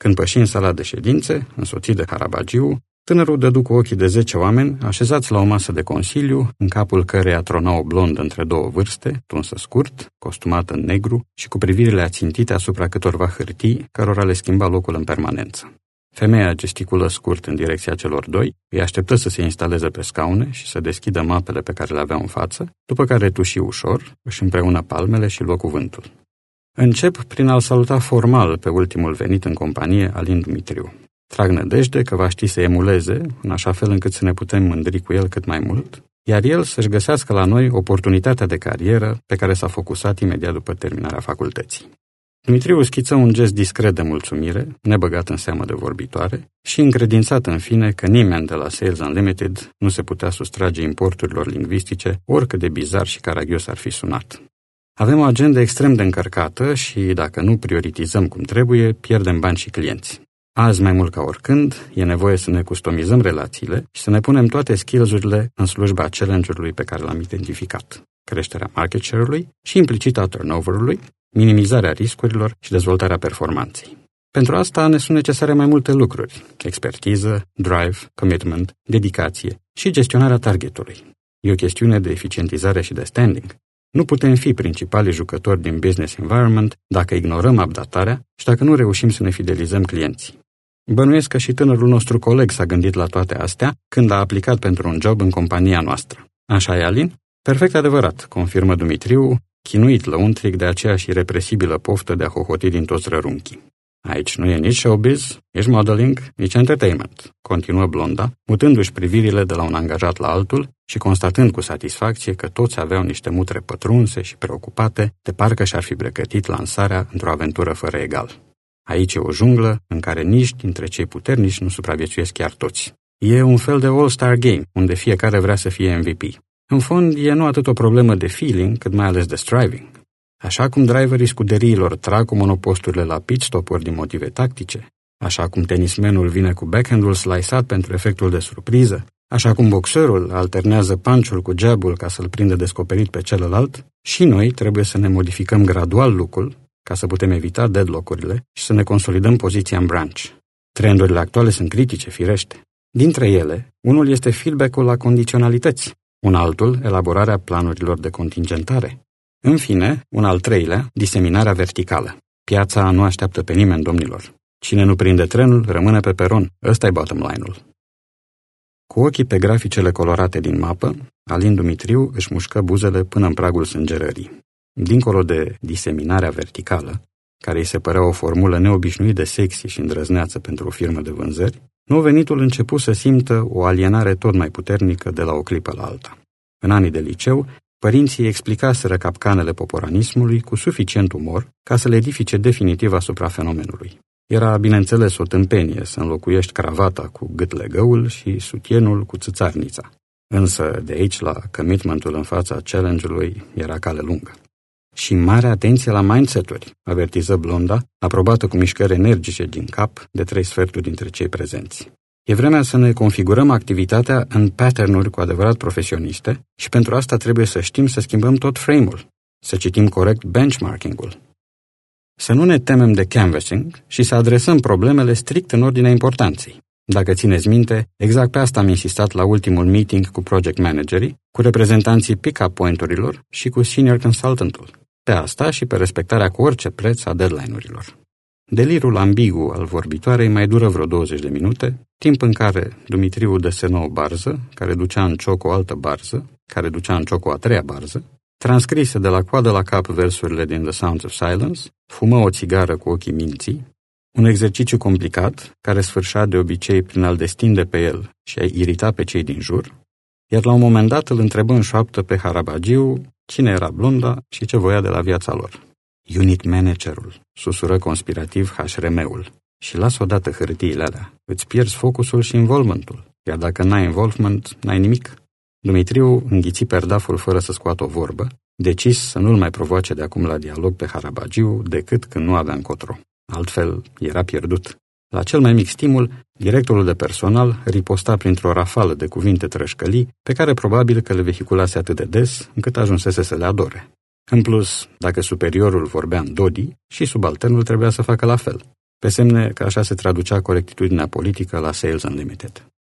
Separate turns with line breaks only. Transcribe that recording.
Când păși în sala de ședințe, însoțit de Harabagiu, tânărul dădu cu ochii de 10 oameni așezați la o masă de consiliu, în capul căreia trona o blondă între două vârste, tunsă scurt, costumată în negru și cu privirile ațintite asupra câtorva hârtii, cărora le schimba locul în permanență. Femeia gesticulă scurt în direcția celor doi, îi așteptă să se instaleze pe scaune și să deschidă mapele pe care le aveau în față, după care tuși ușor, își împreună palmele și luă cuvântul. Încep prin a-l saluta formal pe ultimul venit în companie, Alin Dumitriu. Trag nădejde că va ști să emuleze, în așa fel încât să ne putem mândri cu el cât mai mult, iar el să-și găsească la noi oportunitatea de carieră pe care s-a focusat imediat după terminarea facultății. Dumitriu schiță un gest discret de mulțumire, nebăgat în seamă de vorbitoare, și încredințat în fine că nimeni de la Sales Unlimited nu se putea sustrage importurilor lingvistice, oricât de bizar și caragios ar fi sunat. Avem o agendă extrem de încărcată și, dacă nu prioritizăm cum trebuie, pierdem bani și clienți. Azi, mai mult ca oricând, e nevoie să ne customizăm relațiile și să ne punem toate skills-urile în slujba challenge-ului pe care l-am identificat. Creșterea market share-ului și implicit a turnover-ului, minimizarea riscurilor și dezvoltarea performanței. Pentru asta ne sunt necesare mai multe lucruri: expertiză, drive, commitment, dedicație și gestionarea targetului. E o chestiune de eficientizare și de standing. Nu putem fi principalii jucători din business environment dacă ignorăm updatarea și dacă nu reușim să ne fidelizăm clienții. Bănuiesc că și tânărul nostru coleg s-a gândit la toate astea când a aplicat pentru un job în compania noastră. Așa e, Alin? Perfect adevărat, confirmă Dumitriu, chinuit lăuntric de aceeași irrepresibilă poftă de a hohoti din toți rărunchii. Aici nu e nici showbiz, nici modeling, nici entertainment, continuă blonda, mutându-și privirile de la un angajat la altul și constatând cu satisfacție că toți aveau niște mutre pătrunse și preocupate, de parcă și-ar fi pregătit lansarea într-o aventură fără egal. Aici e o junglă în care nici dintre cei puternici nu supraviețuiesc chiar toți. E un fel de all-star game, unde fiecare vrea să fie MVP. În fond, e nu atât o problemă de feeling, cât mai ales de striving. Așa cum driverii scuderiilor trag cu monoposturile la pit stop-uri din motive tactice, așa cum tenismenul vine cu backhand-ul sliceat pentru efectul de surpriză, așa cum boxerul alternează punch-ul cu jab-ul ca să-l prindă descoperit pe celălalt, și noi trebuie să ne modificăm gradual look-ul ca să putem evita deadlock-urile și să ne consolidăm poziția în branch. Trendurile actuale sunt critice, firește. Dintre ele, unul este feedback-ul la condiționalități, un altul, elaborarea planurilor de contingentare. În fine, un al treilea, diseminarea verticală. Piața nu așteaptă pe nimeni, domnilor. Cine nu prinde trenul, rămâne pe peron. Ăsta e bottom line-ul. Cu ochii pe graficele colorate din mapă, Alin Dumitriu își mușcă buzele până în pragul sângerării. Dincolo de diseminarea verticală, care îi se părea o formulă neobișnuit de sexy și îndrăzneață pentru o firmă de vânzări, nou venitul începu să simtă o alienare tot mai puternică de la o clipă la alta. În anii de liceu, părinții explicaseră capcanele poporanismului cu suficient umor ca să le edifice definitiv asupra fenomenului. Era, bineînțeles, o tâmpenie să înlocuiești cravata cu gâtlegăul și sutienul cu țâțarnița. Însă, de aici la commitmentul în fața challenge-ului era cale lungă. Și mare atenție la mindset-uri, avertiză blonda, aprobată cu mișcări energice din cap de 3/4 dintre cei prezenți. E vremea să ne configurăm activitatea în pattern-uri cu adevărat profesioniste și pentru asta trebuie să știm să schimbăm tot frame-ul, să citim corect benchmarking-ul. Să nu ne temem de canvassing și să adresăm problemele strict în ordinea importanței. Dacă țineți minte, exact pe asta am insistat la ultimul meeting cu project managerii, cu reprezentanții pick-up point-urilor și cu senior consultant-ul. Pe asta și pe respectarea cu orice preț a deadline-urilor. Delirul ambigu al vorbitoarei mai dură vreo 20 de minute, timp în care Dumitriu desenă o barză, care ducea în cioc o altă barză, care ducea în cioc o a treia barză, transcrise de la coadă la cap versurile din The Sounds of Silence, fumă o țigară cu ochii minții, un exercițiu complicat, care sfârșea de obicei prin a-l destinde pe el și a irita pe cei din jur, iar la un moment dat îl întrebă în șoaptă pe Harabagiu cine era blonda și ce voia de la viața lor. Unit managerul, susură conspirativ HRM-ul. Și lasă odată hârtiile alea. Îți pierzi focusul și involvementul. Iar dacă n-ai involvement, n-ai nimic. Dumitriu înghiți perdaful fără să scoată o vorbă, decis să nu-l mai provoace de acum la dialog pe Harabagiu decât când nu avea încotro. Altfel, era pierdut. La cel mai mic stimul, directorul de personal riposta printr-o rafală de cuvinte trășcălii pe care probabil că le vehiculase atât de des încât ajunsese să le adore. În plus, dacă superiorul vorbea în dodi, și subalternul trebuia să facă la fel. pe semne că așa se traducea corectitudinea politică la Sales Unlimited.